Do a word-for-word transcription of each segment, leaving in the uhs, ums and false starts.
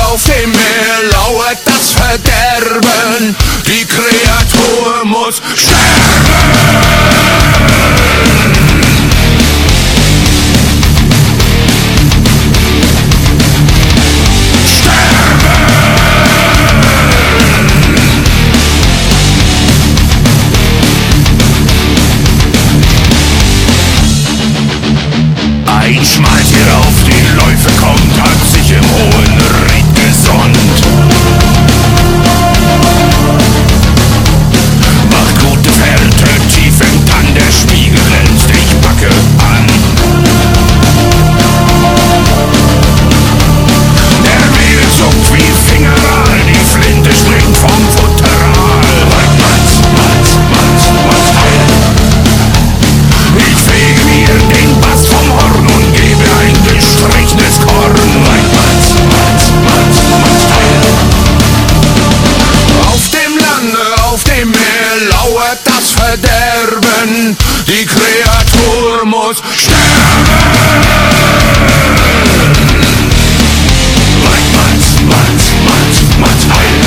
auf dem Meer lauert das Verderben. Die Kreatur muss sterben. Ein Schmaltier auf die Läufe kommt, hat sich im hohen Ried gesonnt. Macht gute Fährte tief im Tann, der Spiegel glänzt, ich packe an. Der Wirbel zuckt wie Fingeral, die Flinte springt vom Futteral. Matz, Matz, Matz, Matz, heil. Ich fege mir den Bass vom Horn und gebe ein gestrichenes Korn. Matz, Matz, Matz, Matz, heil. Auf dem Lande, auf dem Meer lauert das Verderben. Die Kreatur muss sterben. Matz, Matz, Matz, Matz, heil.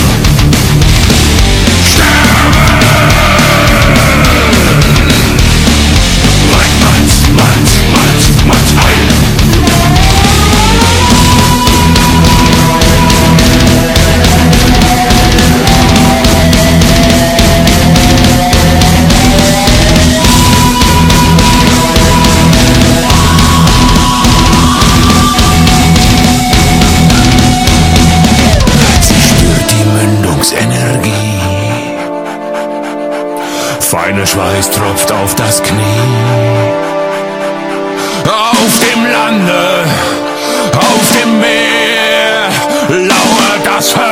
Feiner Schweiß tropft auf das Knie. Auf dem Lande, auf dem Meer lauert das Ver